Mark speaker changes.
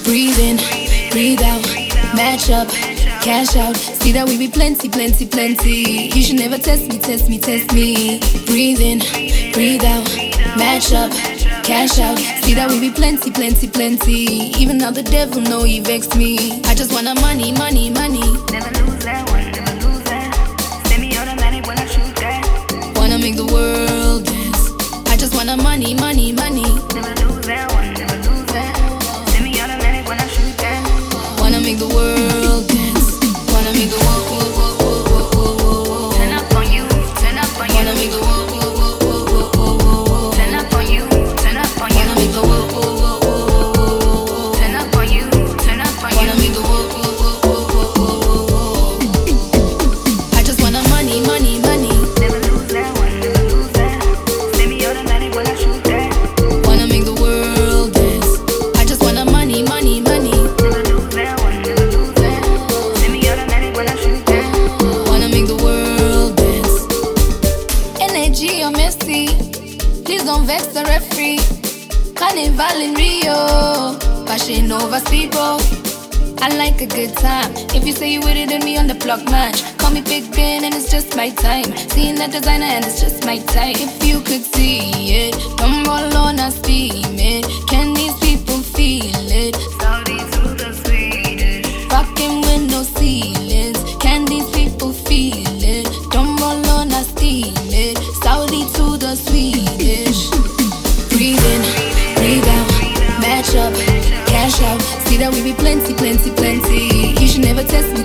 Speaker 1: Breathe in, breathe out, match up, cash out. See that we be plenty, plenty, plenty. You should never test me, test me, test me. Breathe in, breathe out, match up, cash out. See that we be plenty, plenty, plenty. Even now the devil know he vexed me. I just wanna money, money, money.
Speaker 2: Never lose that one, never lose that. Semi-automatic when I shoot that.
Speaker 1: Wanna make the world dance. I just wanna money, money, money.
Speaker 2: Never lose that one, never lose that. Semi-automatic when I shoot that.
Speaker 1: Wanna make the world dance. Wanna make the world, world, world, world, world, world, world, world.
Speaker 2: Turn up on you, turn up on you.
Speaker 1: Wanna make the world, world, world, world, world, world, world, world.
Speaker 2: Turn up on you, turn up on you.
Speaker 1: Wanna make the world, world, world, world, world, world, world.
Speaker 2: Turn up on you, turn up on you.
Speaker 1: Wanna make the world, world, world, world, world, world, world. I just wanna money, money, money.
Speaker 2: Never lose that one, never lose that. Semi-automatic when I shoot that.
Speaker 1: Wanna make the world dance. I just wanna money, money, money.
Speaker 2: Never lose that one, never lose that. Semi-automatic when I shoot that.
Speaker 1: Wanna make the world dance. Energy or Messi, please don't vex the referee. Carnival in Rio, fashion over speedboat. I like a good time. If you say you with it, then me on the block match. Call me Big Ben and it's just my time. Seeing that designer and it's just my type. If you could see it, don't roll on, I steam it. Can these people feel it?
Speaker 2: Saudi to the Swedish.
Speaker 1: Rocking with no ceilings. Can these people feel it? Don't roll on, I steam it. Saudi to the Swedish. Breathe in, breathe out, match up, cash out. See that we be plenty, plenty, plenty. You should never test me,